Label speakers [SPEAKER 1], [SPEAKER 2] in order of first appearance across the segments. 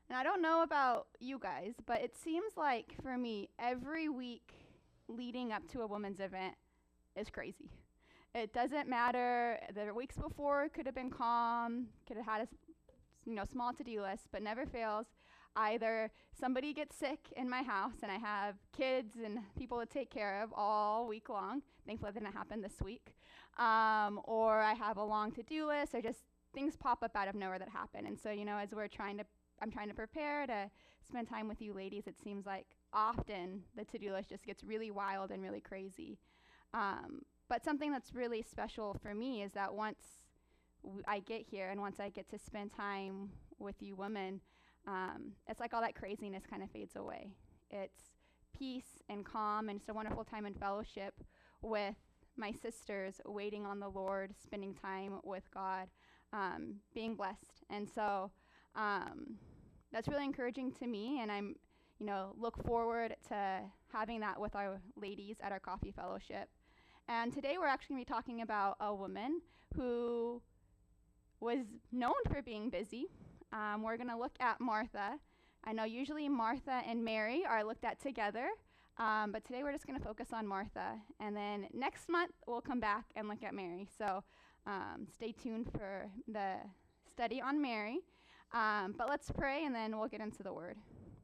[SPEAKER 1] And I don't know about you guys, but it seems like for me, every week leading up to a women's event is crazy. It doesn't matter. The weeks before could have been calm, could have had a small to-do list, but never fails. Either somebody gets sick in my house and I have kids and people to take care of all week long. Thankfully, that didn't happen this week. Or I have a long to-do list, or just things pop up out of nowhere that happen. And so, as I'm trying to prepare to spend time with you ladies, it seems like often the to-do list just gets really wild and really crazy. But something that's really special for me is that once I get here and once I get to spend time with you women, it's like all that craziness kind of fades away. It's peace and calm, and it's a wonderful time in fellowship with my sisters, waiting on the Lord, spending time with God, being blessed. And so that's really encouraging to me, and I'm look forward to having that with our ladies at our coffee fellowship. And today we're actually going to be talking about a woman who was known for being busy. We're going to look at Martha. I know usually Martha and Mary are looked at together, but today we're just going to focus on Martha. And then next month we'll come back and look at Mary. So stay tuned for the study on Mary. But let's pray and then we'll get into the word.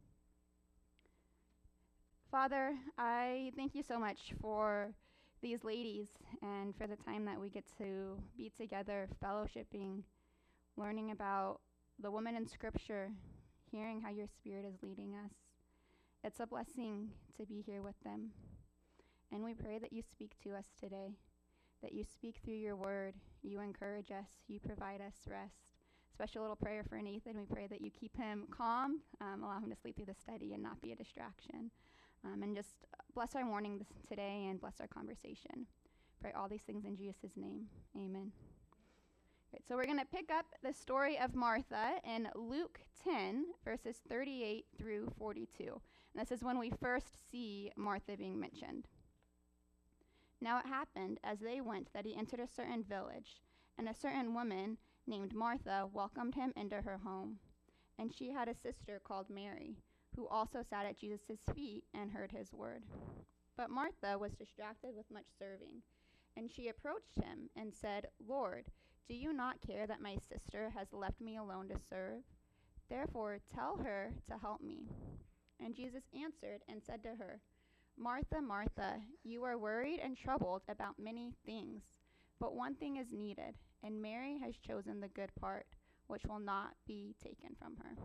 [SPEAKER 1] Father, I thank you so much for these ladies and for the time that we get to be together, fellowshipping, learning about the women in Scripture, hearing how your Spirit is leading us. It's a blessing to be here with them. And we pray that you speak to us today, that you speak through your word, you encourage us, you provide us rest. Special little prayer for Nathan. We pray that you keep him calm, allow him to sleep through the study and not be a distraction. And just bless our morning today and bless our conversation. Pray all these things in Jesus' name. Amen. Right, so we're going to pick up the story of Martha in Luke 10, verses 38 through 42. And this is when we first see Martha being mentioned. Now it happened as they went that he entered a certain village, and a certain woman named Martha welcomed him into her home. And she had a sister called Mary, who also sat at Jesus' feet and heard his word. But Martha was distracted with much serving, and she approached him and said, Lord, do you not care that my sister has left me alone to serve? Therefore tell her to help me. And Jesus answered and said to her, Martha, Martha, you are worried and troubled about many things, but one thing is needed, and Mary has chosen the good part, which will not be taken from her.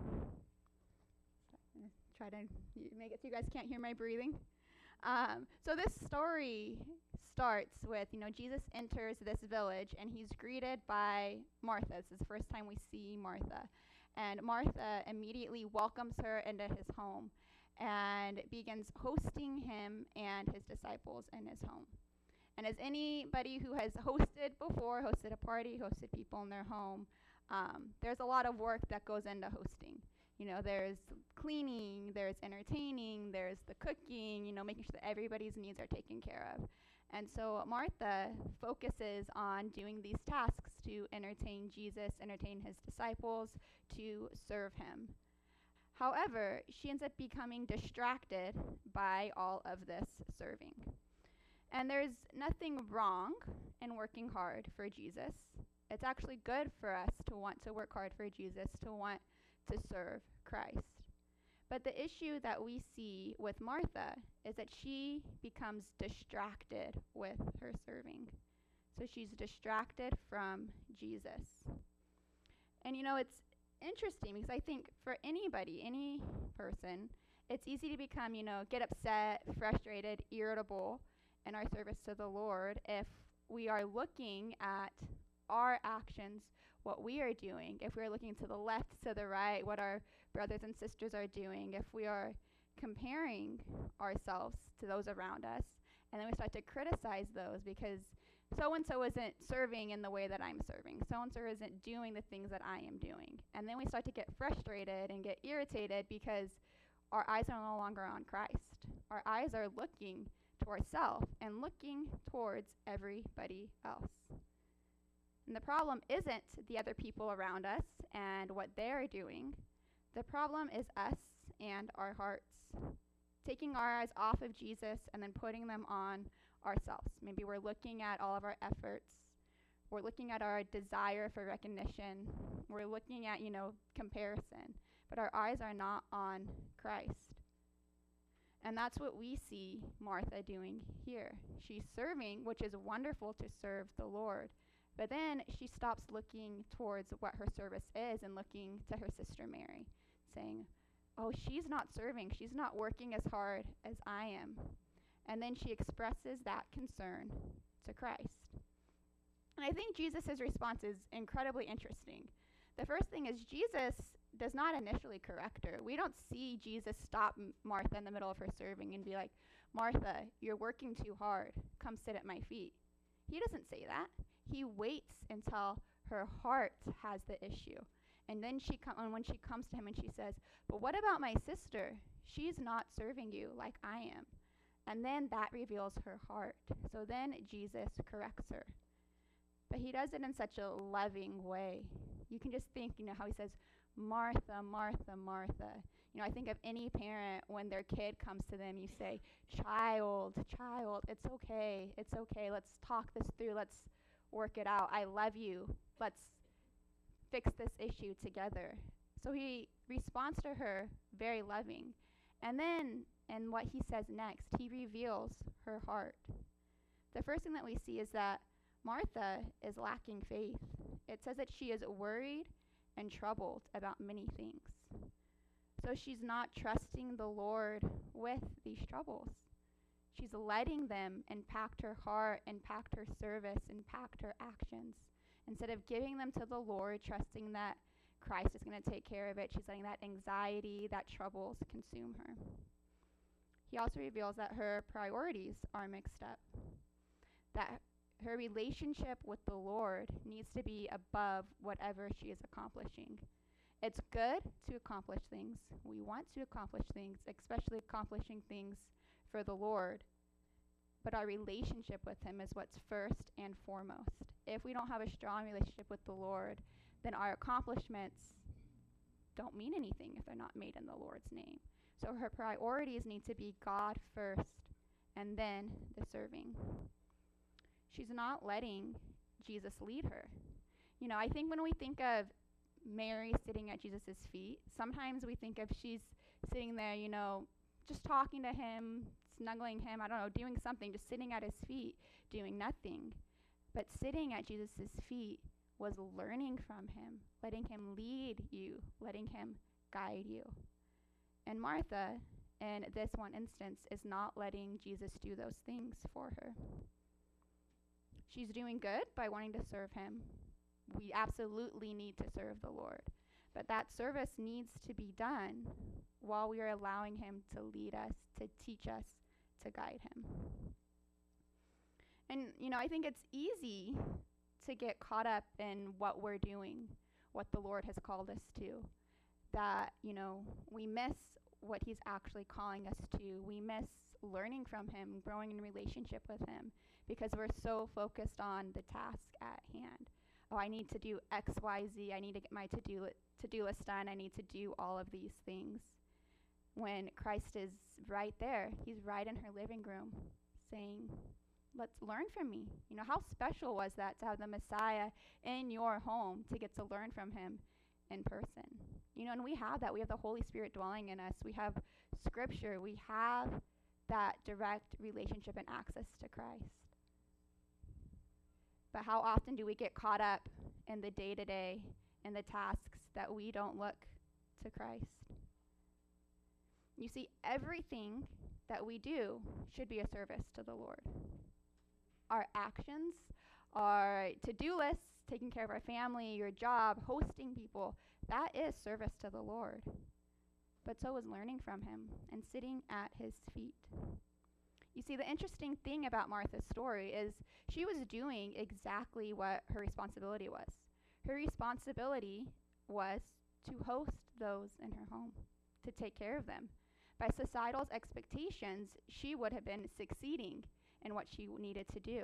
[SPEAKER 1] Try to make it so you guys can't hear my breathing. So this story starts with, Jesus enters this village and he's greeted by Martha. This is the first time we see Martha. And Martha immediately welcomes her into his home and begins hosting him and his disciples in his home. And as anybody who has hosted before, hosted a party, hosted people in their home, there's a lot of work that goes into hosting. There's cleaning, there's entertaining, there's the cooking, making sure that everybody's needs are taken care of. And so Martha focuses on doing these tasks to entertain Jesus, entertain his disciples, to serve him. However, she ends up becoming distracted by all of this serving. And there's nothing wrong in working hard for Jesus. It's actually good for us to want to work hard for Jesus, to want to serve Christ. But the issue that we see with Martha is that she becomes distracted with her serving. So she's distracted from Jesus. And it's interesting because I think for anybody, any person, it's easy to become, get upset, frustrated, irritable in our service to the Lord if we are looking at our actions, what we are doing, if we are looking to the left, to the right, what our brothers and sisters are doing, if we are comparing ourselves to those around us, and then we start to criticize those because so-and-so isn't serving in the way that I'm serving, so-and-so isn't doing the things that I am doing. And then we start to get frustrated and get irritated because our eyes are no longer on Christ. Our eyes are looking to ourselves and looking towards everybody else. And the problem isn't the other people around us and what they're doing. The problem is us and our hearts, taking our eyes off of Jesus and then putting them on ourselves. Maybe we're looking at all of our efforts. We're looking at our desire for recognition. We're looking at, comparison. But our eyes are not on Christ. And that's what we see Martha doing here. She's serving, which is wonderful to serve the Lord. But then she stops looking towards what her service is and looking to her sister Mary, saying, oh, she's not serving. She's not working as hard as I am. And then she expresses that concern to Christ. And I think Jesus' response is incredibly interesting. The first thing is Jesus does not initially correct her. We don't see Jesus stop Martha in the middle of her serving and be like, Martha, you're working too hard. Come sit at my feet. He doesn't say that. He waits until her heart has the issue. And then when she comes to him and she says, but what about my sister? She's not serving you like I am. And then that reveals her heart. So then Jesus corrects her. But he does it in such a loving way. You can just think, how he says, Martha, Martha, Martha. I think of any parent when their kid comes to them, you say, child, it's okay. Let's talk this through. Let's work it out. I love you. Let's fix this issue together. So he responds to her very loving. And then, in what he says next, he reveals her heart. The first thing that we see is that Martha is lacking faith. It says that she is worried and troubled about many things. So she's not trusting the Lord with these troubles. She's letting them impact her heart, impact her service, impact her actions. Instead of giving them to the Lord, trusting that Christ is going to take care of it, she's letting that anxiety, that troubles consume her. He also reveals that her priorities are mixed up, that her relationship with the Lord needs to be above whatever she is accomplishing. It's good to accomplish things. We want to accomplish things, especially accomplishing things for the Lord. But our relationship with him is what's first and foremost. If we don't have a strong relationship with the Lord, then our accomplishments don't mean anything if they're not made in the Lord's name. So her priorities need to be God first, and then the serving. She's not letting Jesus lead her. I think when we think of Mary sitting at Jesus' feet, sometimes we think of she's sitting there, just talking to him, snuggling him, doing something, just sitting at his feet, doing nothing. But sitting at Jesus' feet was learning from him, letting him lead you, letting him guide you. And Martha, in this one instance, is not letting Jesus do those things for her. She's doing good by wanting to serve him. We absolutely need to serve the Lord. But that service needs to be done while we are allowing him to lead us, to teach us, to guide him. And, I think it's easy to get caught up in what we're doing, what the Lord has called us to. That, we miss what he's actually calling us to. We miss learning from him, growing in relationship with him, because we're so focused on the task at hand. Oh, I need to do X, Y, Z. I need to get my to-do list done. I need to do all of these things. When Christ is right there, he's right in her living room saying, let's learn from me. How special was that to have the Messiah in your home, to get to learn from him in person? And we have that. We have the Holy Spirit dwelling in us. We have Scripture. We have that direct relationship and access to Christ. But how often do we get caught up in the day-to-day and the tasks that we don't look to Christ? You see, everything that we do should be a service to the Lord. Our actions, our to-do lists, taking care of our family, your job, hosting people, that is service to the Lord. But so is learning from him and sitting at his feet. You see, the interesting thing about Martha's story is she was doing exactly what her responsibility was. Her responsibility was to host those in her home, to take care of them. By societal's expectations, she would have been succeeding in what she needed to do.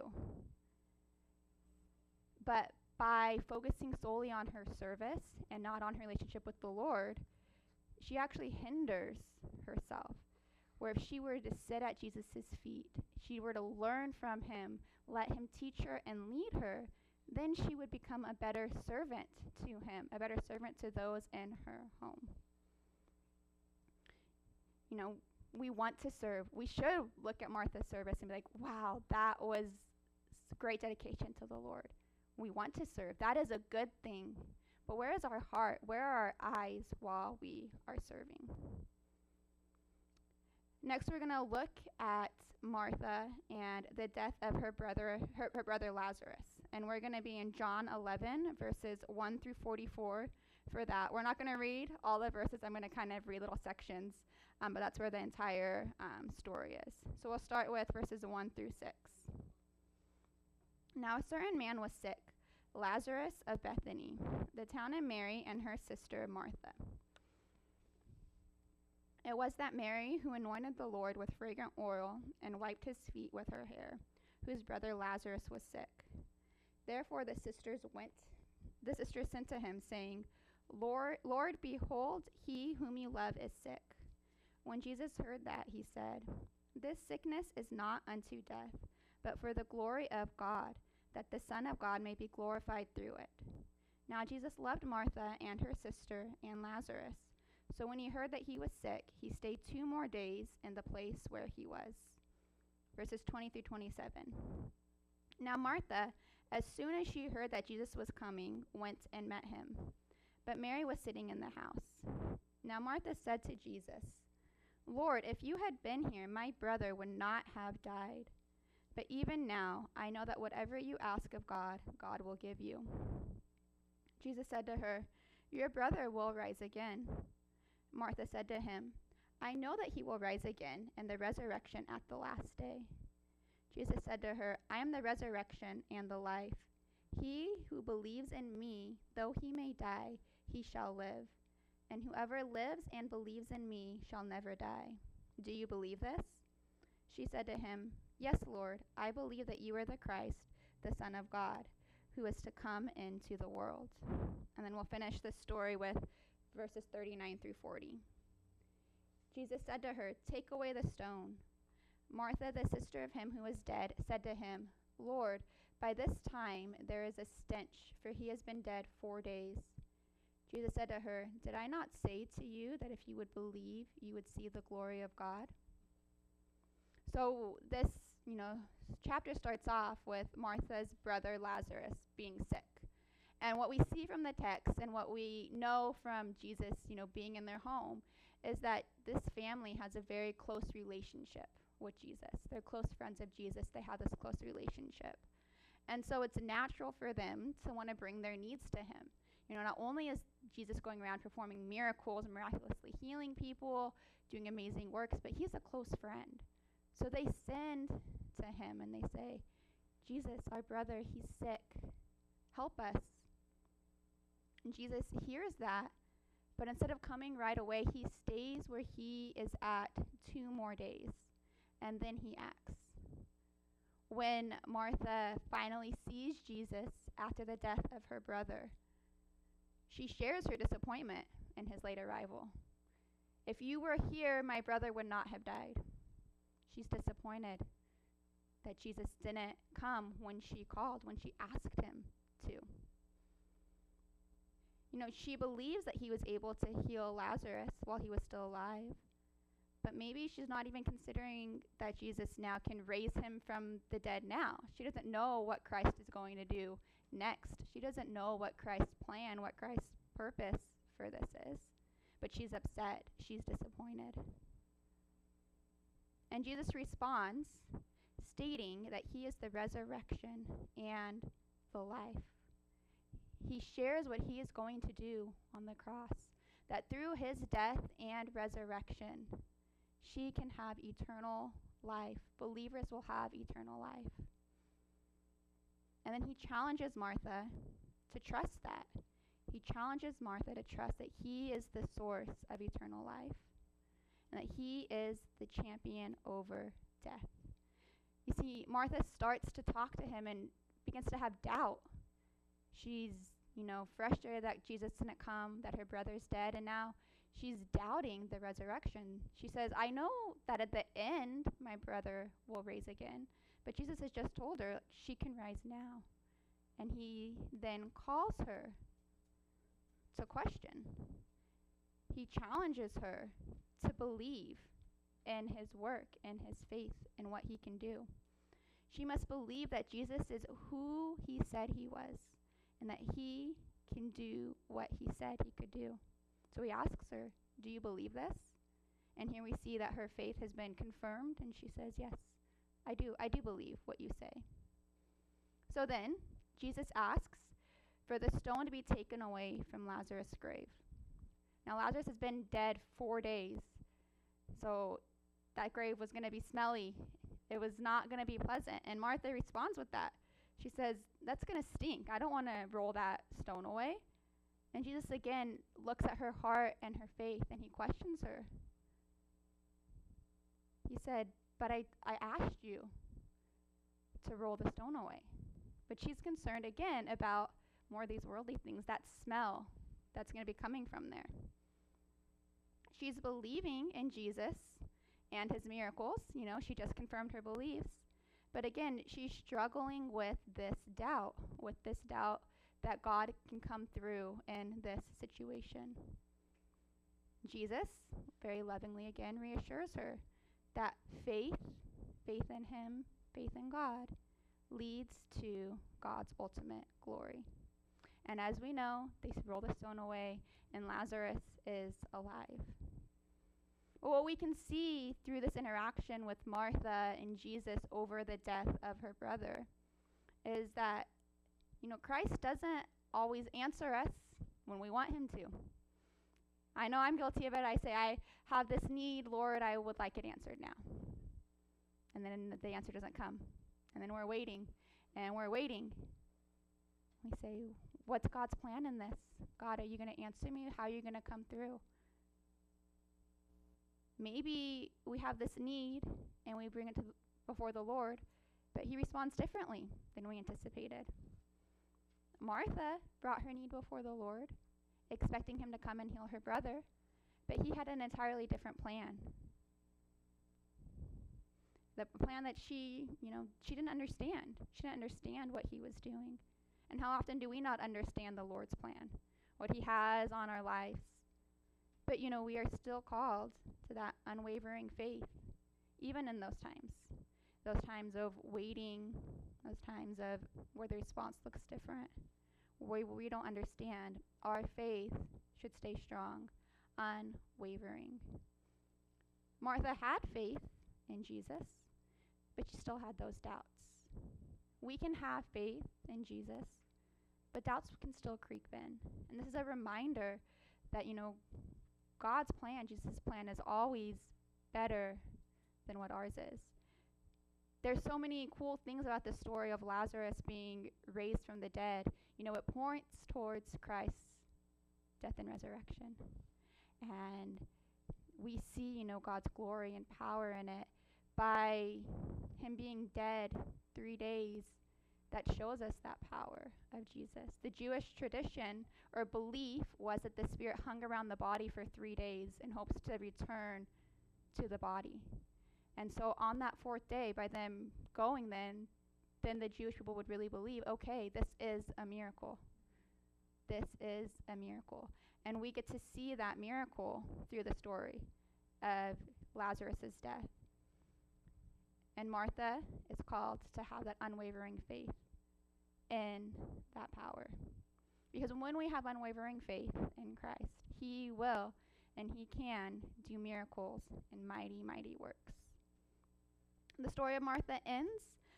[SPEAKER 1] But by focusing solely on her service and not on her relationship with the Lord, she actually hinders herself. Where if she were to sit at Jesus' feet, she were to learn from him, let him teach her and lead her, then she would become a better servant to him, a better servant to those in her home. You know, we want to serve. We should look at Martha's service and be like, wow, that was great dedication to the Lord. We want to serve. That is a good thing. But where is our heart? Where are our eyes while we are serving? Next, we're going to look at Martha and the death of her brother Lazarus. And we're going to be in John 11, verses 1 through 44 for that. We're not going to read all the verses. I'm going to kind of read little sections, but that's where the entire story is. So we'll start with verses 1 through 6. Now a certain man was sick, Lazarus of Bethany, the town of Mary and her sister Martha. It was that Mary who anointed the Lord with fragrant oil and wiped his feet with her hair, whose brother Lazarus was sick. Therefore the sisters sent to him, saying, Lord, behold, he whom you love is sick. When Jesus heard that, he said, This sickness is not unto death, but for the glory of God, that the Son of God may be glorified through it. Now Jesus loved Martha and her sister and Lazarus. So when he heard that he was sick, he stayed 2 more days in the place where he was. Verses 20 through 27. Now Martha, as soon as she heard that Jesus was coming, went and met him. But Mary was sitting in the house. Now Martha said to Jesus, Lord, if you had been here, my brother would not have died. But even now, I know that whatever you ask of God, God will give you. Jesus said to her, Your brother will rise again. Martha said to him, I know that he will rise again in the resurrection at the last day. Jesus said to her, I am the resurrection and the life. He who believes in me, though he may die, he shall live. And whoever lives and believes in me shall never die. Do you believe this? She said to him, Yes, Lord, I believe that you are the Christ, the Son of God, who is to come into the world. And then we'll finish this story with verses 39 through 40. Jesus said to her, Take away the stone. Martha, the sister of him who was dead, said to him, Lord, by this time there is a stench, for he has been dead 4 days. Jesus said to her, Did I not say to you that if you would believe, you would see the glory of God? So this, chapter starts off with Martha's brother Lazarus being sick. And what we see from the text and what we know from Jesus, being in their home, is that this family has a very close relationship with Jesus. They're close friends of Jesus. They have this close relationship. And so it's natural for them to want to bring their needs to him. Not only is Jesus going around performing miracles and miraculously healing people, doing amazing works, but he's a close friend. So they send to him and they say, Jesus, our brother, he's sick. Help us. And Jesus hears that, but instead of coming right away, he stays where he is at 2 more days, and then he acts. When Martha finally sees Jesus after the death of her brother, she shares her disappointment in his late arrival. If you were here, my brother would not have died. She's disappointed that Jesus didn't come when she called, when she asked him to. She believes that he was able to heal Lazarus while he was still alive. But maybe she's not even considering that Jesus now can raise him from the dead now. She doesn't know what Christ is going to do next. She doesn't know what Christ's plan, what Christ's purpose for this is. But she's upset. She's disappointed. And Jesus responds, stating that he is the resurrection and the life. He shares what he is going to do on the cross, that through his death and resurrection, she can have eternal life. Believers will have eternal life. And then he challenges Martha to trust that. He challenges Martha to trust that he is the source of eternal life and that he is the champion over death. You see, Martha starts to talk to him and begins to have doubt. She's, frustrated that Jesus didn't come, that her brother's dead, and now She's doubting the resurrection. She says, I know that at the end my brother will raise again. But Jesus has just told her she can rise now. And he then calls her to question. He challenges her to believe in his work and his faith and what he can do. She must believe that Jesus is who he said he was and that he can do what he said he could do. So he asks her, do you believe this? And here we see that her faith has been confirmed, and she says, yes, I do believe what you say. So then Jesus asks for the stone to be taken away from Lazarus' grave. Now Lazarus has been dead 4 days, so that grave was going to be smelly. It was not going to be pleasant. And Martha responds with that. She says, that's going to stink. I don't want to roll that stone away. And Jesus again looks at her heart and her faith, and he questions her. He said, but I asked you to roll the stone away. But she's concerned again about more of these worldly things, that smell that's going to be coming from there. She's believing in Jesus and his miracles. She just confirmed her beliefs. But again, she's struggling with this doubt that God can come through in this situation. Jesus, very lovingly again, reassures her that faith in him, faith in God, leads to God's ultimate glory. And as we know, they roll the stone away, and Lazarus is alive. But what we can see through this interaction with Martha and Jesus over the death of her brother is that, Christ doesn't always answer us when we want him to. I know I'm guilty of it. I say, I have this need, Lord, I would like it answered now. And then the answer doesn't come. And then we're waiting, and we're waiting. We say, what's God's plan in this? God, are you going to answer me? How are you going to come through? Maybe we have this need, and we bring it before the Lord, but he responds differently than we anticipated. Martha brought her need before the Lord, expecting him to come and heal her brother, but he had an entirely different plan. The plan that she didn't understand. She didn't understand what he was doing. And how often do we not understand the Lord's plan, what he has on our lives? But, we are still called to that unwavering faith, even in those times of waiting, those times of where the response looks different, where we don't understand. Our faith should stay strong, unwavering. Martha had faith in Jesus, but she still had those doubts. We can have faith in Jesus, but doubts can still creep in. And this is a reminder that, God's plan, Jesus' plan, is always better than what ours is. There's so many cool things about the story of Lazarus being raised from the dead. It points towards Christ's death and resurrection. And we see, God's glory and power in it by him being dead 3 days. That shows us that power of Jesus. The Jewish tradition or belief was that the spirit hung around the body for 3 days in hopes to return to the body. And so on that 4th day, by them going then the Jewish people would really believe, okay, this is a miracle. This is a miracle. And we get to see that miracle through the story of Lazarus' death. And Martha is called to have that unwavering faith in that power. Because when we have unwavering faith in Christ, he will and he can do miracles and mighty, mighty works. The story of Martha ends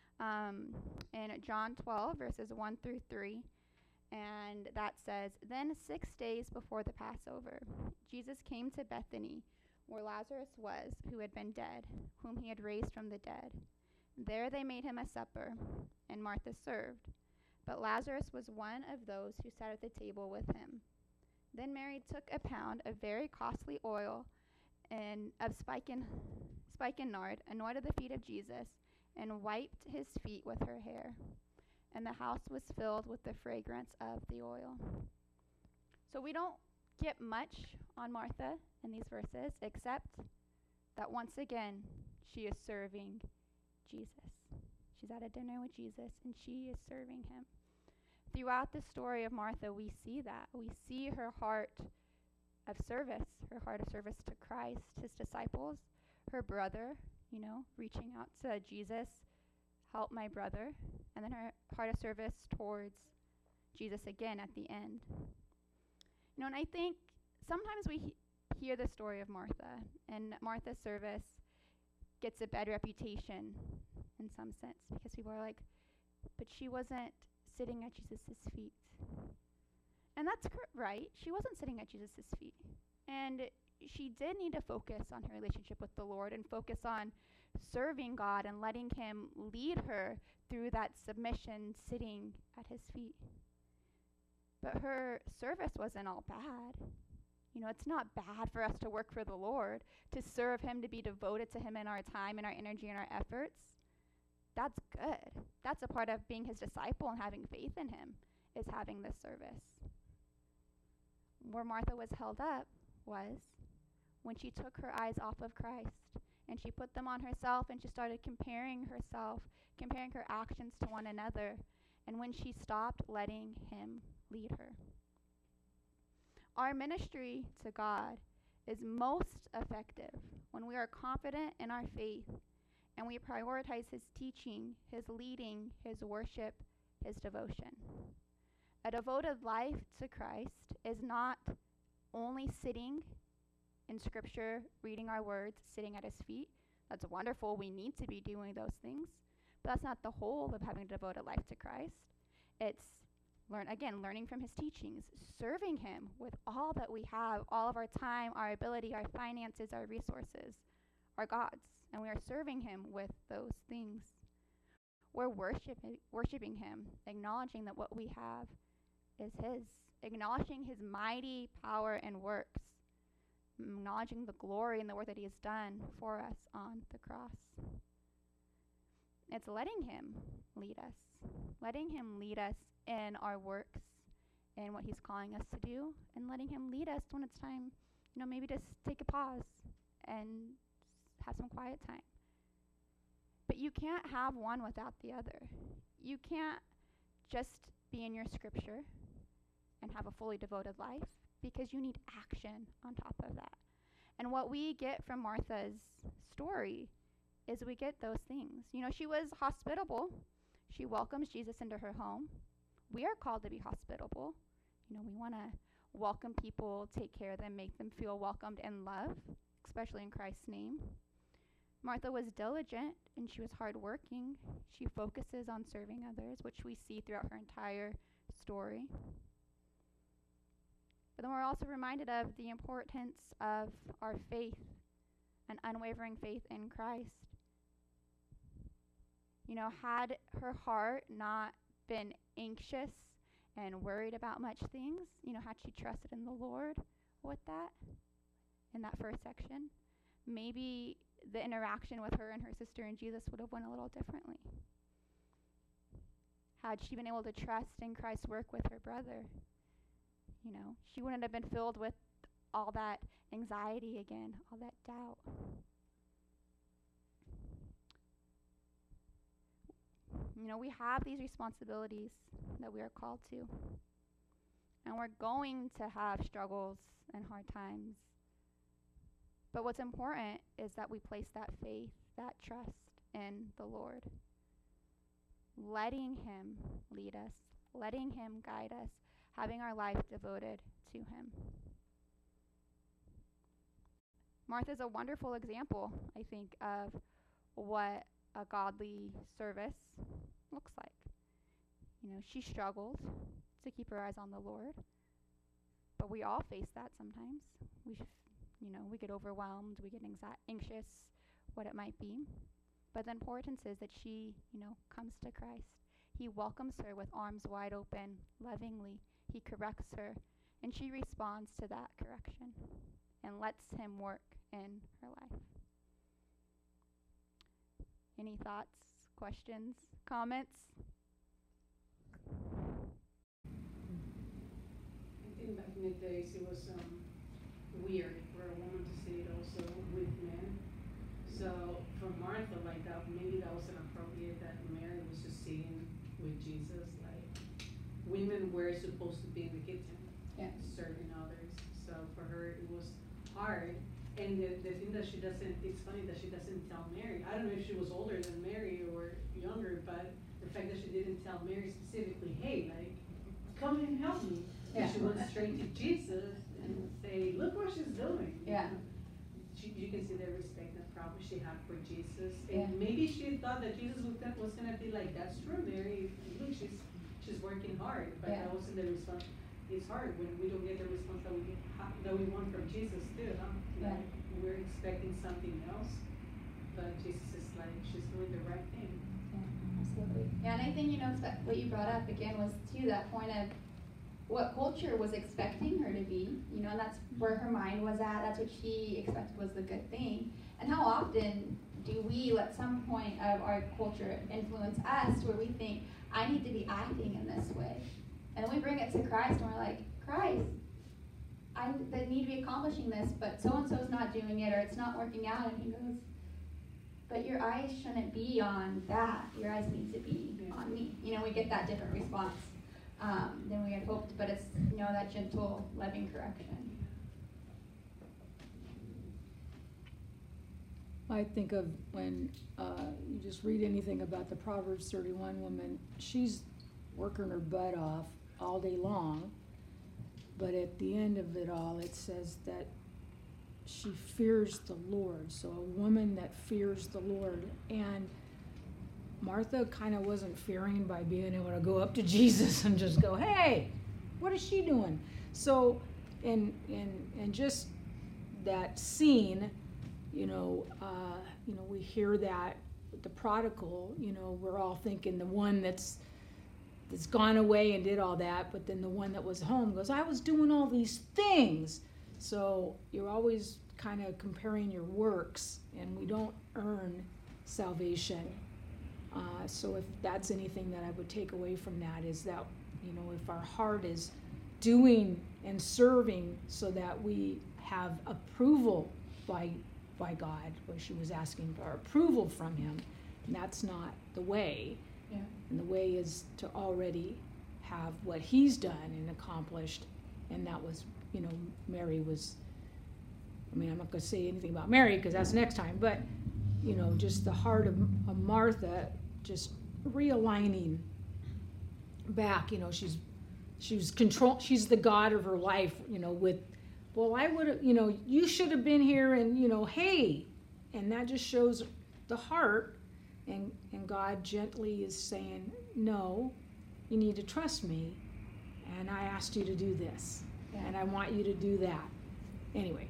[SPEAKER 1] in John 12, verses 1 through 3. And that says, Then 6 days before the Passover, Jesus came to Bethany, where Lazarus was, who had been dead, whom he had raised from the dead. There they made him a supper, and Martha served. But Lazarus was one of those who sat at the table with him. Then Mary took a pound of very costly oil and of spikenard, anointed the feet of Jesus, and wiped his feet with her hair. And the house was filled with the fragrance of the oil. So we don't get much on Martha in these verses, except that once again, she is serving Jesus. She's at a dinner with Jesus, and she is serving him. Throughout the story of Martha, we see that. We see her heart of service to Christ, his disciples, her brother, reaching out to Jesus, help my brother, and then her heart of service towards Jesus again at the end. And I think sometimes we hear the story of Martha, and Martha's service gets a bad reputation in some sense, because people are like, but she wasn't sitting at Jesus' feet. And that's right. She wasn't sitting at Jesus' feet. And she did need to focus on her relationship with the Lord and focus on serving God and letting him lead her through that submission, sitting at his feet. But her service wasn't all bad. It's not bad for us to work for the Lord, to serve him, to be devoted to him in our time and our energy and our efforts. That's good. That's a part of being his disciple and having faith in him, is having this service. Where Martha was held up was when she took her eyes off of Christ and she put them on herself, and she started comparing her actions to one another, and when she stopped letting him lead her. Our ministry to God is most effective when we are confident in our faith and we prioritize his teaching, his leading, his worship, his devotion. A devoted life to Christ is not only sitting in Scripture, reading our words, sitting at his feet. That's wonderful. We need to be doing those things. But that's not the whole of having a devoted life to Christ. It's learning from his teachings, serving him with all that we have, all of our time, our ability, our finances, our resources, are God's. And we are serving him with those things. We're worshiping him, acknowledging that what we have is his, acknowledging his mighty power and works, acknowledging the glory and the work that he has done for us on the cross. It's letting him lead us in our works and what he's calling us to do, and letting him lead us when it's time, maybe just take a pause and have some quiet time. But you can't have one without the other. You can't just be in your Scripture and have a fully devoted life, because you need action on top of that. And what we get from Martha's story is we get those things. She was hospitable. She welcomes Jesus into her home. We are called to be hospitable. We want to welcome people, take care of them, make them feel welcomed and loved, especially in Christ's name. Martha was diligent and she was hardworking. She focuses on serving others, which we see throughout her entire story. But then we're also reminded of the importance of our faith, an unwavering faith in Christ. Had her heart not been anxious and worried about much things, had she trusted in the Lord with that, in that first section, maybe the interaction with her and her sister and Jesus would have went a little differently. Had she been able to trust in Christ's work with her brother, she wouldn't have been filled with all that anxiety again, all that doubt. We have these responsibilities that we are called to. And we're going to have struggles and hard times. But what's important is that we place that faith, that trust in the Lord. Letting him lead us, letting him guide us, having our life devoted to him. Martha's a wonderful example, I think, of what a godly service looks like. She struggled to keep her eyes on the Lord, but we all face that sometimes. We get overwhelmed, we get anxious, what it might be. But the importance is that she, comes to Christ. He welcomes her with arms wide open, lovingly. He corrects her, and she responds to that correction and lets him work in her life. Any thoughts, questions, comments?
[SPEAKER 2] I think think back in the days it was weird for a woman to sit also with men. So for Martha, like that, maybe that was inappropriate that Mary was just sitting with Jesus. Like women were supposed to be in the kitchen, serving others. So for her, it was hard. And the thing that she doesn't, it's funny that she doesn't tell Mary. I don't know if she was older than Mary or younger, but the fact that she didn't tell Mary specifically, hey, like, come and help me. Yeah. She went straight to Jesus and say, look what she's doing.
[SPEAKER 1] Yeah.
[SPEAKER 2] You can see the respect and probably she had for Jesus. And maybe she thought that Jesus was going to be like, that's true, Mary. Look, she's working hard. But that wasn't the response. It's hard when we don't get the response that we want from Jesus too, huh? Like we're expecting something else, but Jesus is like, she's doing the right thing.
[SPEAKER 1] Yeah, absolutely. Yeah, and I think, what you brought up again was too that point of what culture was expecting her to be, and that's where her mind was at. That's what she expected was the good thing. And how often do we let some point of our culture influence us where we think, I need to be acting in this way? And then we bring it to Christ and we're like, Christ, I need to be accomplishing this, but so-and-so's not doing it or it's not working out. And he goes, but your eyes shouldn't be on that. Your eyes need to be on me. We get that different response than we had hoped, but it's, that gentle, loving correction.
[SPEAKER 3] I think of when you just read anything about the Proverbs 31 woman, she's working her butt off all day long, but at the end of it all, it says that she fears the Lord. So a woman that fears the Lord. And Martha kind of wasn't fearing by being able to go up to Jesus and just go, hey, what is she doing? So in just that scene, we hear that with the prodigal, we're all thinking the one that's gone away and did all that, but then the one that was home goes, I was doing all these things. So you're always kind of comparing your works, and we don't earn salvation. So if that's anything that I would take away from that is that, if our heart is doing and serving so that we have approval by God, where she was asking for approval from him, and that's not the way.
[SPEAKER 1] Yeah.
[SPEAKER 3] And the way is to already have what he's done and accomplished, and that was, Mary was, I'm not going to say anything about Mary because that's next time, but, just the heart of Martha, just realigning back, she's the God of her life, with, well, I would have, you should have been here and, hey, and that just shows the heart. And God gently is saying, no, you need to trust me, and I asked you to do this, and I want you to do that. Anyway.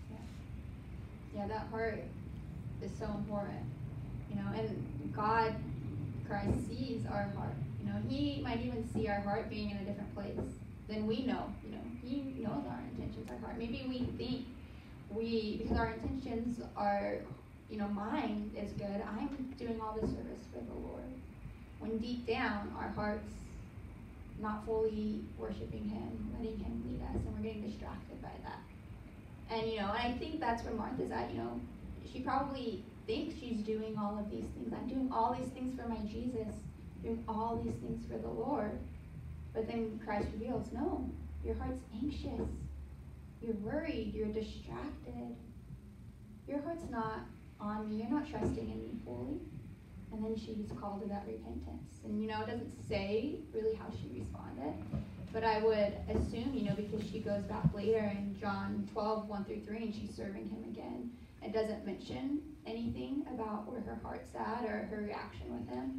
[SPEAKER 1] Yeah, that heart is so important, and God, Christ sees our heart. He might even see our heart being in a different place than we know. He knows our intentions, our heart. Maybe we think because our intentions are, mine is good, I'm doing all this service for the Lord. When deep down, our heart's not fully worshiping him, letting him lead us, and we're getting distracted by that. And, and I think that's where Martha's at, she probably thinks she's doing all of these things. I'm doing all these things for my Jesus, doing all these things for the Lord. But then Christ reveals, no, your heart's anxious. You're worried. You're distracted. Your heart's not on me. You're not trusting in me fully. And then she's called to that repentance. And, it doesn't say really how she responded. But I would assume, because she goes back later in John 12, 1-3, and she's serving him again. It doesn't mention anything about where her heart's at or her reaction with him.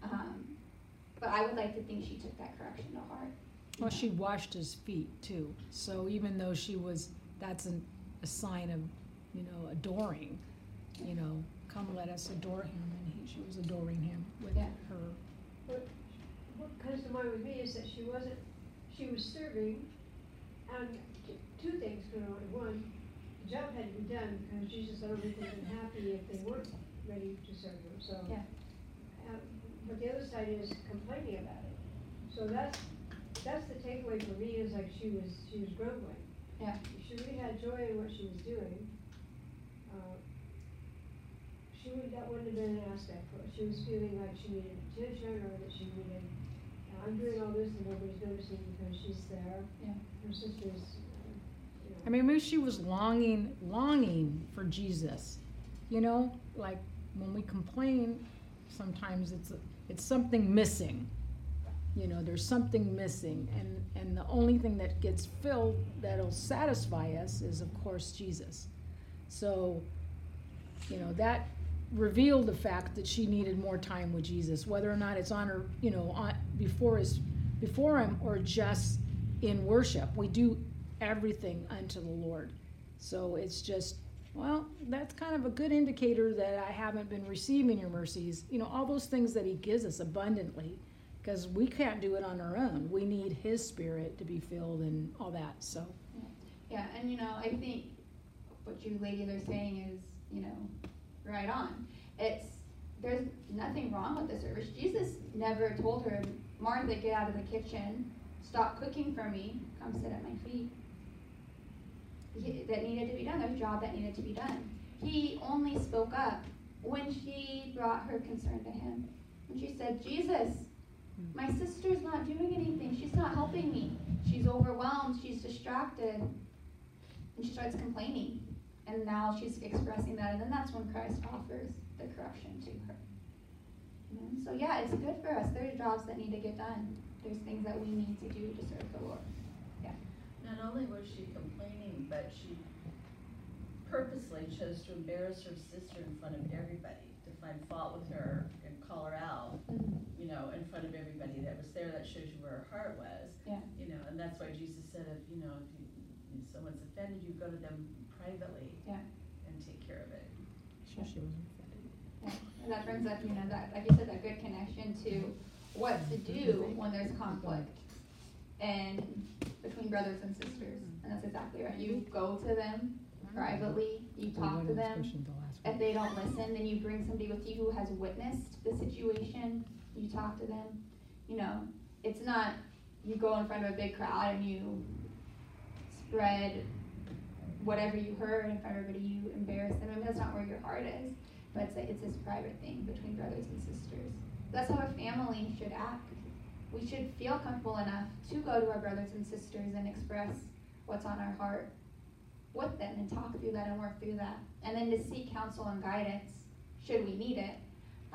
[SPEAKER 1] But I would like to think she took that correction to heart.
[SPEAKER 3] Well, she washed his feet too. So even though that's a sign of, adoring, come let us adore him. And she was adoring him with her.
[SPEAKER 4] What comes to mind with me is that she was serving, and two things going on. One, the job had to be done because Jesus, I don't think, would have been happy if they weren't ready to serve him. So, but the other side is complaining about it. So that's that's the takeaway for me, is like she was grumbling.
[SPEAKER 1] Yeah.
[SPEAKER 4] She really had joy in what she was doing. That wouldn't have been an aspect for her. She was feeling like she needed attention, or that she needed, I'm doing all this and nobody's noticing because she's there.
[SPEAKER 1] Yeah.
[SPEAKER 4] Her sister's,
[SPEAKER 3] I mean, maybe she was longing for Jesus. You know, like when we complain, sometimes it's something missing. You know, there's something missing, and the only thing that gets filled that'll satisfy us is, of course, Jesus. So, you know, that revealed the fact that she needed more time with Jesus, whether or not it's on her, you know, before him or just in worship. We do everything unto the Lord. So it's just, well, that's kind of a good indicator that I haven't been receiving your mercies. You know, all those things that he gives us abundantly, because we can't do it on our own. We need his spirit to be filled and all that. So
[SPEAKER 1] Yeah, and you know, I think what you ladies are saying is, you know, right on. There's nothing wrong with the service. Jesus never told her, Martha, get out of the kitchen, stop cooking for me, come sit at my feet. That needed to be done. There's a job that needed to be done. He only spoke up when she brought her concern to him. When she said, Jesus, my sister's not doing anything. She's not helping me. She's overwhelmed. She's distracted. And she starts complaining. And now she's expressing that. And then that's when Christ offers the correction to her. You know? So yeah, it's good for us. There's jobs that need to get done. There's things that we need to do to serve the Lord. Yeah.
[SPEAKER 5] Not only was she complaining, but she purposely chose to embarrass her sister in front of everybody, to find fault with her and call her out, you know, in front of everybody that was there. That shows you where her heart was.
[SPEAKER 1] Yeah.
[SPEAKER 5] You know, and that's why Jesus said, if someone's offended you, go to them privately.
[SPEAKER 1] Yeah.
[SPEAKER 5] And take care of it.
[SPEAKER 3] sure she wasn't offended.
[SPEAKER 1] Yeah. And that brings up, you know, that, like you said, that good connection to what to do when there's conflict and between brothers and sisters. And that's exactly right. You go to them privately, you talk to them. If they don't listen, then you bring somebody with you who has witnessed the situation. You talk to them. You know, it's not you go in front of a big crowd and you spread whatever you heard in front of everybody, you embarrass them. I mean, that's not where your heart is. But it's this private thing between brothers and sisters. That's how a family should act. We should feel comfortable enough to go to our brothers and sisters and express what's on our heart with them and talk through that and work through that. And then to seek counsel and guidance should we need it.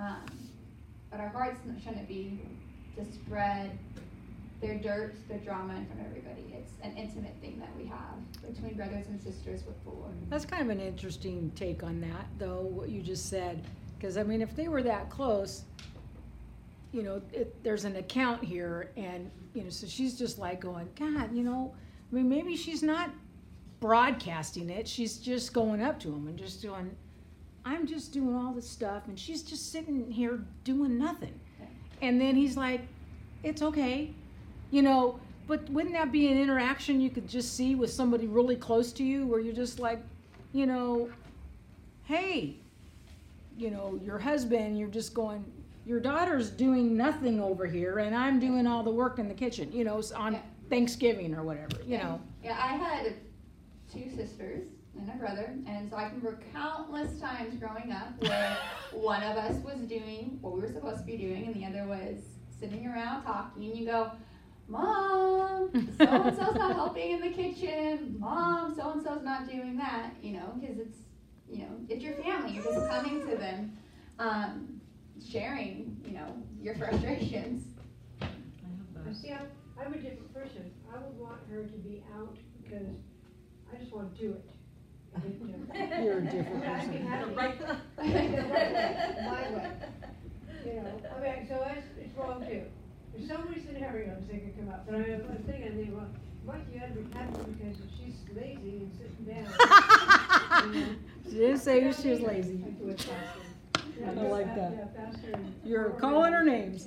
[SPEAKER 1] But our hearts shouldn't be to spread their dirt, their drama in front of everybody. It's an intimate thing that we have between brothers and sisters with the Lord.
[SPEAKER 3] That's kind of an interesting take on that, though, what you just said. Because, I mean, if they were that close, you know, there's an account here, and, you know, so she's just like going, God, you know, I mean, maybe she's not broadcasting it. She's just going up to him and just doing, I'm just doing all this stuff, and she's just sitting here doing nothing. And then he's like, it's okay. You know, but wouldn't that be an interaction you could just see with somebody really close to you, where you're just like, you know, hey, you know, your husband, you're just going, your daughter's doing nothing over here, and I'm doing all the work in the kitchen, you know, on Thanksgiving or whatever, you know.
[SPEAKER 1] Yeah, I had 2 sisters and a brother, and so I can remember countless times growing up where one of us was doing what we were supposed to be doing, and the other was sitting around talking, and you go, Mom, so-and-so's not helping in the kitchen. Mom, so-and-so's not doing that, you know, because it's, you know, it's your family. You're just coming to them, sharing, you know, your frustrations.
[SPEAKER 4] See, I'm a different person. I would want her to be out because I just want to do it.
[SPEAKER 3] You're a different
[SPEAKER 4] I
[SPEAKER 3] person.
[SPEAKER 4] can have
[SPEAKER 5] Right.
[SPEAKER 4] my way. You know, I mean, so it's wrong too. There's some reason every other thing could come up, but I'm thinking, well, Mike, you had to be happy because she's lazy and sitting down. You know?
[SPEAKER 3] She didn't say she was lazy.
[SPEAKER 4] I do it faster.
[SPEAKER 3] I like that.
[SPEAKER 4] Yeah, faster.
[SPEAKER 3] You're calling her names.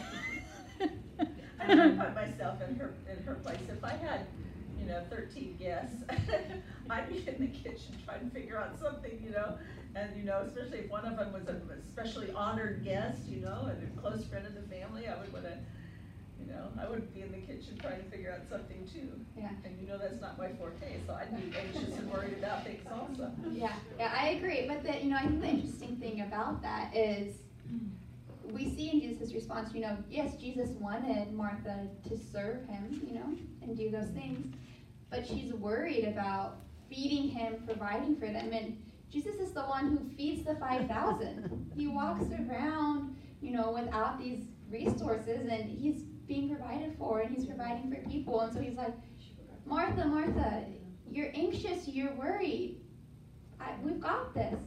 [SPEAKER 5] I can put myself in her place. If I had, you know, 13 guests, I'd be in the kitchen trying to figure out something, you know, and, you know, especially if one of them was an especially honored guest, you know, and a close friend of the family, I would want to, You know, I would be in the kitchen trying to figure out something too.
[SPEAKER 1] Yeah.
[SPEAKER 5] And you know that's not my forte, so I'd be anxious and worried about things also.
[SPEAKER 1] Yeah, I agree. But I think the interesting thing about that is we see in Jesus' response, yes, Jesus wanted Martha to serve him, and do those things. But she's worried about feeding him, providing for them. And Jesus is the one who feeds the 5,000. He walks around, without these resources, and he's being provided for, and he's providing for people. And so he's like, Martha, Martha, you're anxious, you're worried. We've got this.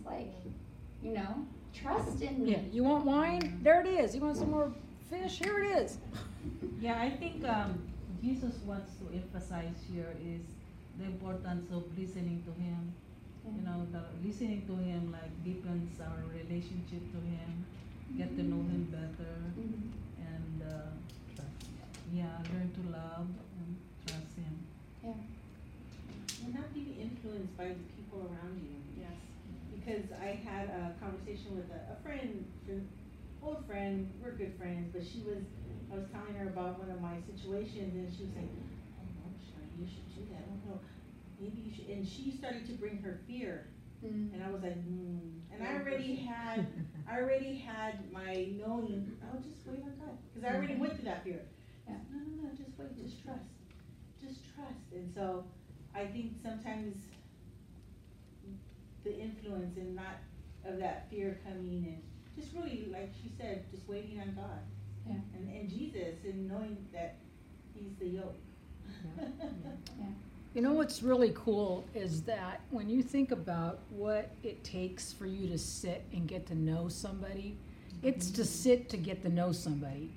[SPEAKER 1] Trust in me.
[SPEAKER 3] Yeah, you want wine? There it is. You want some more fish? Here it is.
[SPEAKER 6] Yeah, I think Jesus wants to emphasize here is the importance of listening to him. You know, listening to him deepens our relationship to him, get to know him better, and learn to love and trust him.
[SPEAKER 7] And not be influenced by the people around you.
[SPEAKER 5] Yes.
[SPEAKER 7] Because I had a conversation with a friend, old friend, we're good friends, but I was telling her about one of my situations, and she was like, oh no, Shari, you should do that. Oh no, maybe you should. And she started to bring her fear. And I was like, And I already had my knowing, oh, just wait on God. Because I already went through that fear.
[SPEAKER 1] Yeah.
[SPEAKER 7] No, just wait, just trust. Just trust. And so I think sometimes the influence and not of that fear coming and just really, like she said, just waiting on God.
[SPEAKER 1] Yeah.
[SPEAKER 7] And Jesus and knowing that he's the yoke.
[SPEAKER 3] You know what's really cool is that when you think about what it takes for you to sit and get to know somebody, it's to sit to get to know somebody.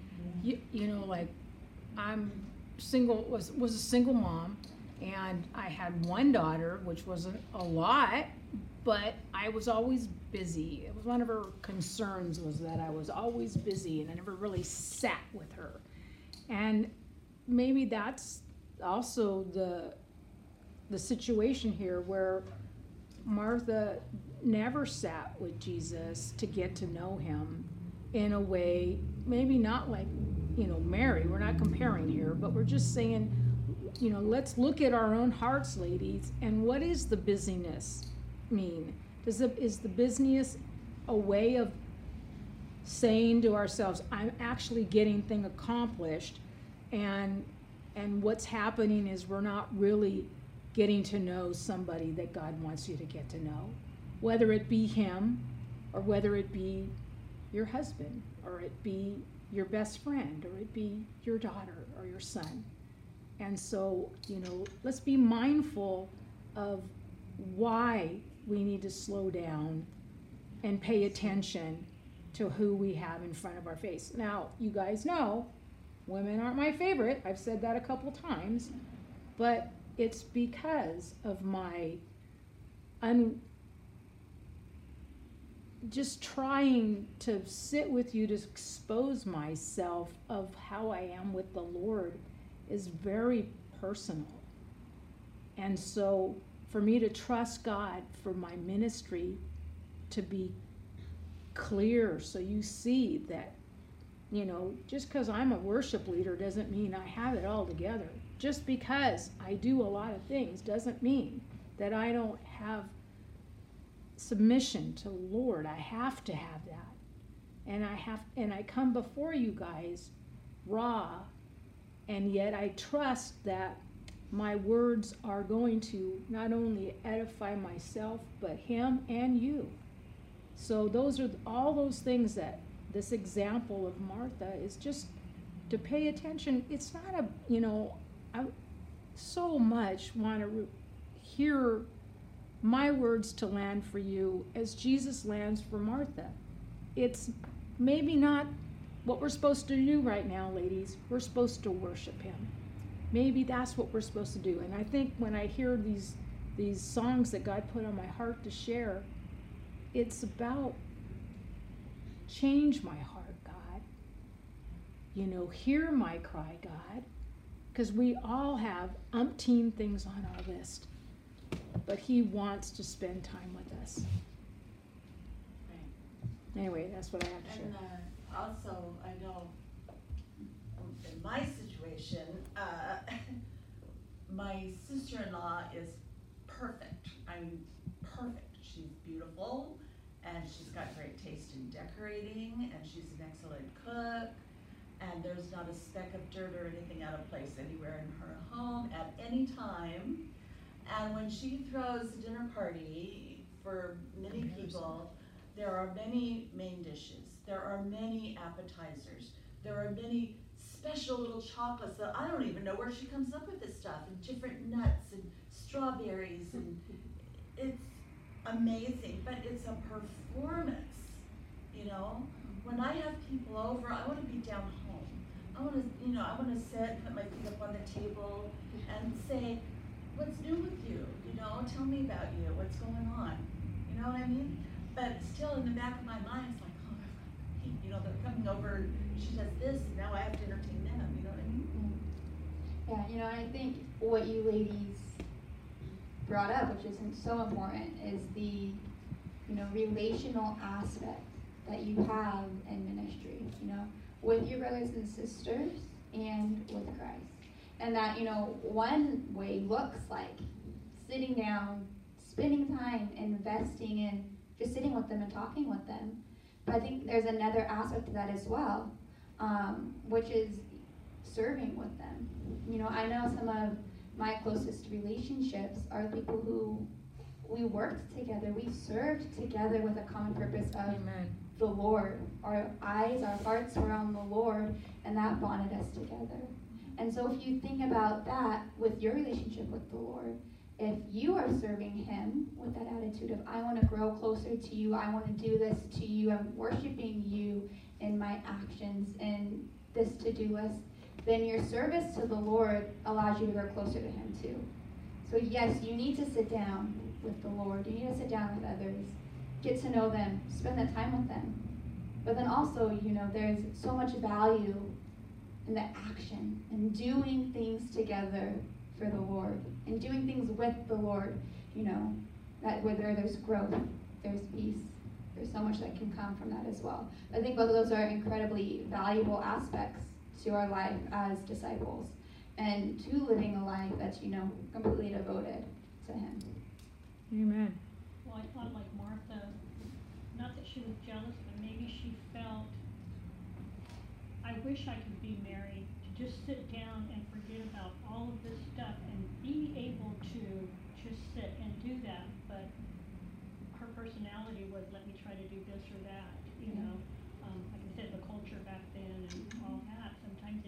[SPEAKER 3] I'm single, was a single mom, and I had one daughter, which wasn't a lot, but I was always busy. It was one of her concerns was that I was always busy and I never really sat with her. And maybe that's also the situation here where Martha never sat with Jesus to get to know him in a way, maybe not like, Mary, we're not comparing here, but we're just saying, let's look at our own hearts, ladies, and what is the busyness mean? Is the busyness a way of saying to ourselves, I'm actually getting thing accomplished, and what's happening is we're not really getting to know somebody that God wants you to get to know, whether it be him or whether it be your husband or it be your best friend or it be your daughter or your son. And so, let's be mindful of why we need to slow down and pay attention to who we have in front of our face. Now, you guys know, women aren't my favorite. I've said that a couple times, but it's because of my just trying to sit with you to expose myself of how I am with the Lord is very personal. And so for me to trust God for my ministry to be clear so you see that, just because I'm a worship leader doesn't mean I have it all together. Just because I do a lot of things doesn't mean that I don't have submission to the Lord. I have to have that. And I come before you guys raw, and yet I trust that my words are going to not only edify myself, but him and you. So those are all those things that this example of Martha is just to pay attention. It's not I so much want to hear my words to land for you as Jesus lands for Martha. It's maybe not what we're supposed to do right now, ladies. We're supposed to worship him. Maybe that's what we're supposed to do. And I think when I hear these songs that God put on my heart to share, it's about change my heart, God. Hear my cry, God. Because we all have umpteen things on our list. But he wants to spend time with us. Anyway, that's what I have to share.
[SPEAKER 5] And also, I know in my situation, my sister-in-law is perfect. I mean, perfect. She's beautiful, and she's got great taste in decorating, and she's an excellent cook, and there's not a speck of dirt or anything out of place anywhere in her home at any time. And when she throws a dinner party for many people, there are many main dishes, there are many appetizers, there are many special little chocolates that I don't even know where she comes up with this stuff, and different nuts and strawberries, and it's amazing, but it's a performance, you know? When I have people over, I wanna be down home. I wanna sit, put my feet up on the table and say, what's new with you? You know, tell me about you, what's going on? You know what I mean? But still in the back of my mind, it's like, oh, you know, they're coming over, she does this, and now I have to entertain them, you know what I mean?
[SPEAKER 1] Yeah, you know, and I think what you ladies brought up, which is so important, is the, you know, relational aspect that you have in ministry, you know, with your brothers and sisters and with Christ. And that, you know, one way looks like sitting down, spending time, investing in just sitting with them and talking with them. But I think there's another aspect to that as well, which is serving with them. You know, I know some of my closest relationships are people who we worked together, we served together with a common purpose of
[SPEAKER 3] Amen.
[SPEAKER 1] the Lord. Our eyes, our hearts were on the Lord, and that bonded us together. And so if you think about that with your relationship with the Lord, if you are serving him with that attitude of, I want to grow closer to you, I want to do this to you, I'm worshiping you in my actions and this to-do list, then your service to the Lord allows you to grow closer to him too. So yes, you need to sit down with the Lord. You need to sit down with others, get to know them, spend that time with them. But then also, you know, there's so much value in the action and doing things together for the Lord and doing things with the Lord, you know, that where there's growth, there's peace, there's so much that can come from that as well. I think both of those are incredibly valuable aspects to our life as disciples and to living a life that's, you know, completely devoted to him.
[SPEAKER 3] Amen.
[SPEAKER 8] Well, I thought like Martha, not that she was jealous, but maybe she felt, I wish I could be Mary, to just sit down and forget about all of this stuff and be able to just sit and do that. But her personality was, let me try to do this or that, you know. Like I said, the culture back then and all that, sometimes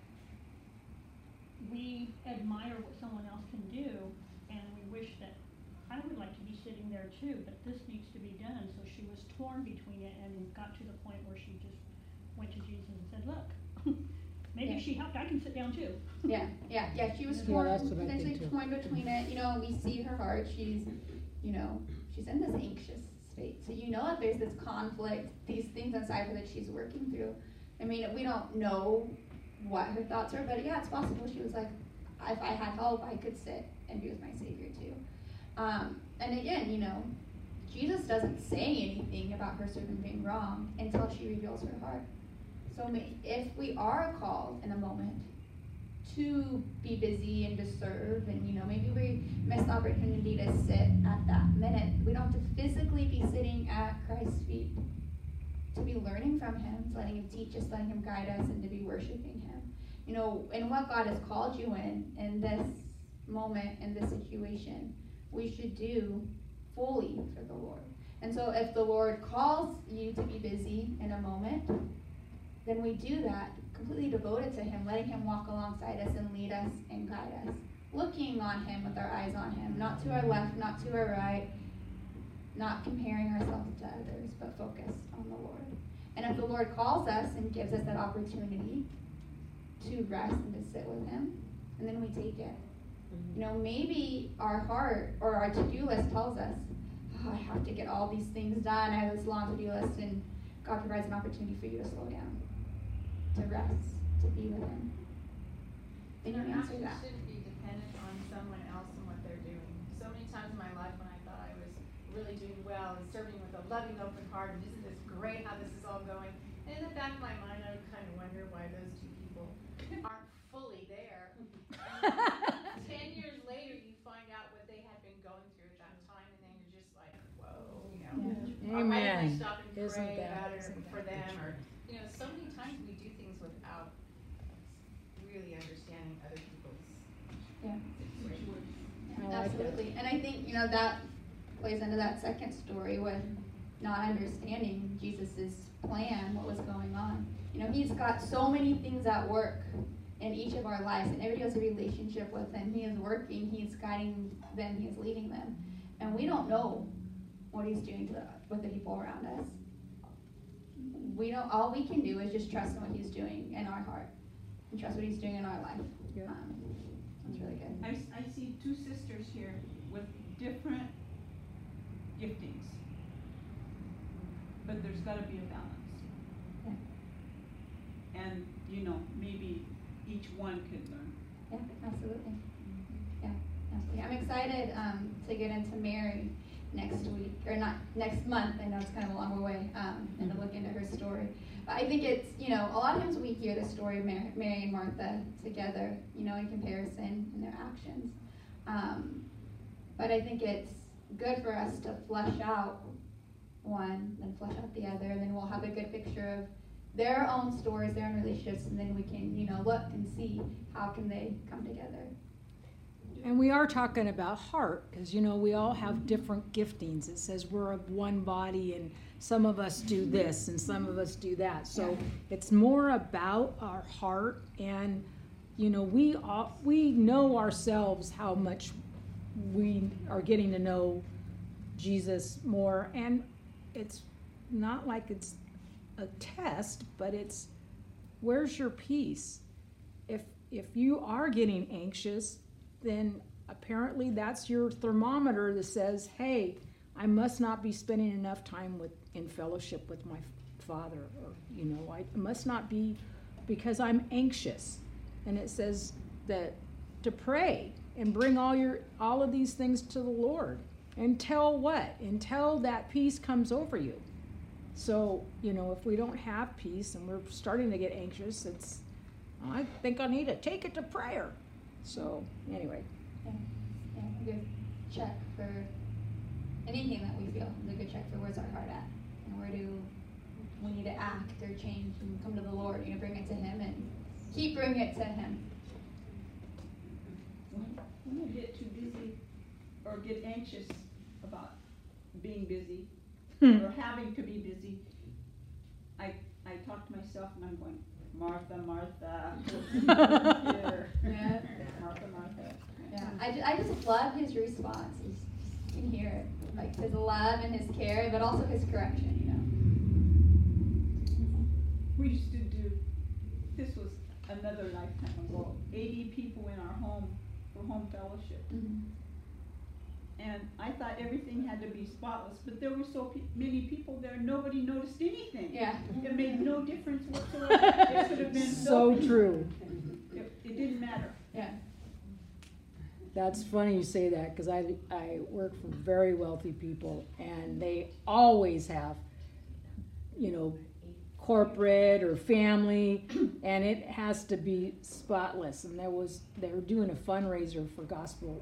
[SPEAKER 8] we admire what someone else can do, and we wish that I would like to be sitting there too, but this needs to be done. So she was torn between it and got to the point where she just went to Jesus and said, look, maybe
[SPEAKER 1] Yeah.
[SPEAKER 8] she helped, I can sit down too.
[SPEAKER 1] Yeah, she was
[SPEAKER 3] Yeah,
[SPEAKER 1] torn,
[SPEAKER 3] that's what I think
[SPEAKER 1] potentially
[SPEAKER 3] too.
[SPEAKER 1] torn between it. You know, we see her heart. She's, you know, she's in this anxious state. So you know that there's this conflict, these things inside her that she's working through. I mean, we don't know what her thoughts are, but yeah, it's possible she was like, if I had help, I could sit and be with my Savior too. And again, you know, Jesus doesn't say anything about her servant being wrong until she reveals her heart. So if we are called in a moment to be busy and to serve, and, you know, maybe we miss the opportunity to sit at that minute, we don't have to physically be sitting at Christ's feet, to be learning from him, to letting him teach us, letting him guide us, and to be worshiping him. You know, in what God has called you in this moment, in this situation, we should do fully for the Lord. And so if the Lord calls you to be busy in a moment, then we do that completely devoted to him, letting him walk alongside us and lead us and guide us, looking on him with our eyes on him, not to our left, not to our right, not comparing ourselves to others, but focused on the Lord. And if the Lord calls us and gives us that opportunity to rest and to sit with him, and then we take it. You know, maybe our heart or our to-do list tells us, oh, I have to get all these things done. I have this long to-do list, and God provides an opportunity for you to slow down, to rest, to be with him. Then you answer that.
[SPEAKER 9] shouldn't be dependent on someone else and what they're doing. So many times in my life when I thought I was really doing well and serving with a loving, open heart, and isn't this great how this is all going? And in the back of my mind, I would kind of wonder why those two people Or why didn't I
[SPEAKER 3] Amen.
[SPEAKER 9] stop and
[SPEAKER 3] Isn't
[SPEAKER 9] pray
[SPEAKER 3] that-
[SPEAKER 9] about it
[SPEAKER 3] isn't
[SPEAKER 9] for
[SPEAKER 3] that
[SPEAKER 9] them,
[SPEAKER 3] the
[SPEAKER 9] or, you know, so many times we do things without really understanding other people's
[SPEAKER 1] Yeah.
[SPEAKER 9] situations.
[SPEAKER 3] I like that.
[SPEAKER 1] Absolutely. And I think, that plays into that second story with not understanding Jesus' plan, what was going on. He's got so many things at work in each of our lives, and everybody has a relationship with him. He is working, he's guiding them, he is leading them. And we don't know what he's doing with the people around us. All we can do is just trust in what he's doing in our heart and trust what he's doing in our life.
[SPEAKER 3] Yeah.
[SPEAKER 1] That's really good.
[SPEAKER 10] I see two sisters here with different giftings, but there's gotta be a balance.
[SPEAKER 1] Yeah.
[SPEAKER 10] And, maybe each one could learn.
[SPEAKER 1] Yeah, absolutely. Yeah, absolutely. I'm excited to get into Mary next week, or not next month. I know it's kind of a longer way, and to look into her story. But I think it's, a lot of times we hear the story of Mary and Martha together, in comparison in their actions. But I think it's good for us to flesh out one, then flesh out the other, and then we'll have a good picture of their own stories, their own relationships, and then we can, look and see how can they come together.
[SPEAKER 3] And we are talking about heart, because we all have different giftings. It says we're of one body, and some of us do this and some of us do that. So it's more about our heart, and we know ourselves how much we are getting to know Jesus more, and it's not like it's a test, but it's where's your peace? If you are getting anxious, then apparently that's your thermometer that says, hey, I must not be spending enough time in fellowship with my Father, or I must not be, because I'm anxious. And it says that to pray and bring all of these things to the Lord until what? Until that peace comes over you. So, if we don't have peace and we're starting to get anxious, I think I need to take it to prayer. So, anyway.
[SPEAKER 1] Yeah, a good check for anything that we feel. It's a good check for where's our heart at, and where do we need to act or change and come to the Lord. Bring it to Him and keep bringing it to Him.
[SPEAKER 10] When I get too busy or get anxious about being busy or having to be busy, I talk to myself and I'm going, Martha, Martha, here.
[SPEAKER 1] Yeah.
[SPEAKER 10] Martha, Martha.
[SPEAKER 1] Yeah. I just love His response. You can hear it, like His love and His care, but also His correction.
[SPEAKER 10] We used to do. This was another lifetime ago. 80 people in our home for home fellowship.
[SPEAKER 1] Mm-hmm.
[SPEAKER 10] And I thought everything had to be spotless, but there were so many people there, nobody noticed anything.
[SPEAKER 1] Yeah.
[SPEAKER 10] It made no difference whatsoever. It could have been
[SPEAKER 3] So true.
[SPEAKER 10] It didn't matter.
[SPEAKER 1] Yeah.
[SPEAKER 3] That's funny you say that, because I work for very wealthy people, and they always have, corporate or family, and it has to be spotless. And they were doing a fundraiser for Gospel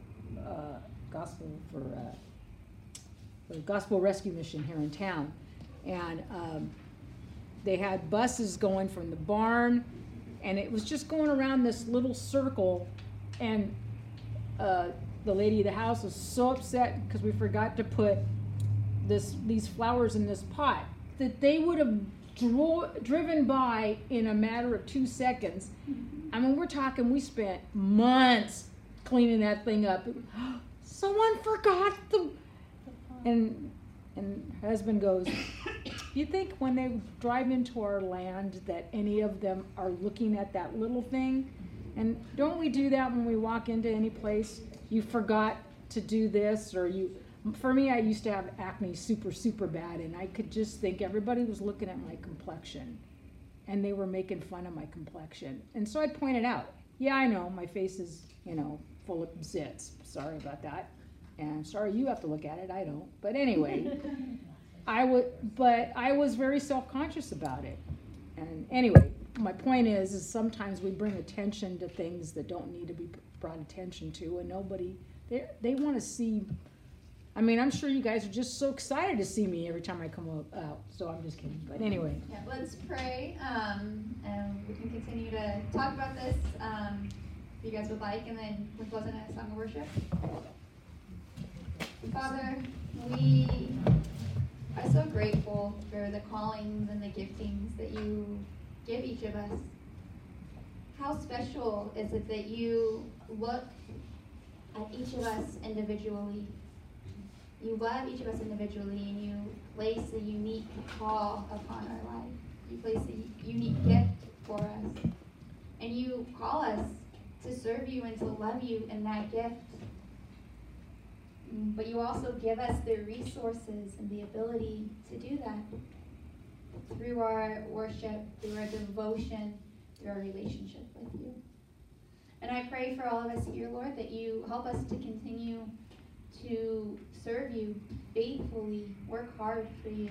[SPEAKER 3] Rescue Mission here in town, and they had buses going from the barn, and it was just going around this little circle, and the lady of the house was so upset because we forgot to put these flowers in this pot that they would have driven by in a matter of 2 seconds. I mean, we're talking, we spent months cleaning that thing up. Someone forgot and her husband goes, you think when they drive into our land that any of them are looking at that little thing? And don't we do that when we walk into any place? You forgot to do this, or for me, I used to have acne super, super bad, and I could just think everybody was looking at my complexion, and they were making fun of my complexion. And so I'd point it out. Yeah, I know, my face is, full of zits. Sorry about that. And I'm sorry you have to look at it, I don't. But anyway, I was very self-conscious about it. And anyway, my point is sometimes we bring attention to things that don't need to be brought attention to, and nobody, they want to see I mean, I'm sure you guys are just so excited to see me every time I come out. So I'm just kidding. But anyway.
[SPEAKER 1] Yeah, let's pray, and we can continue to talk about this if you guys would like, and then we'll close in a song of worship. Father, we are so grateful for the callings and the giftings that you give each of us. How special is it that you look at each of us individually? You love each of us individually, and you place a unique call upon our life. You place a unique gift for us. And you call us to serve you and to love you in that gift. But you also give us the resources and the ability to do that through our worship, through our devotion, through our relationship with you. And I pray for all of us here, Lord, that you help us to continue to serve you faithfully, work hard for you,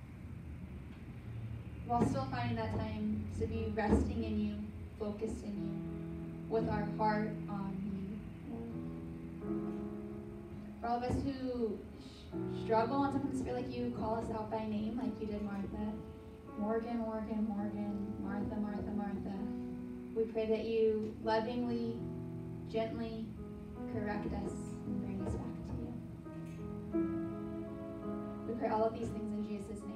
[SPEAKER 1] while still finding that time to be resting in you, focused in you, with our heart on you. For all of us who struggle and sometimes feel like you call us out by name, like you did Martha, Morgan, Morgan, Morgan, Martha, Martha, Martha, we pray that you lovingly, gently correct us and bring us back to you. We pray all of these things in Jesus' name.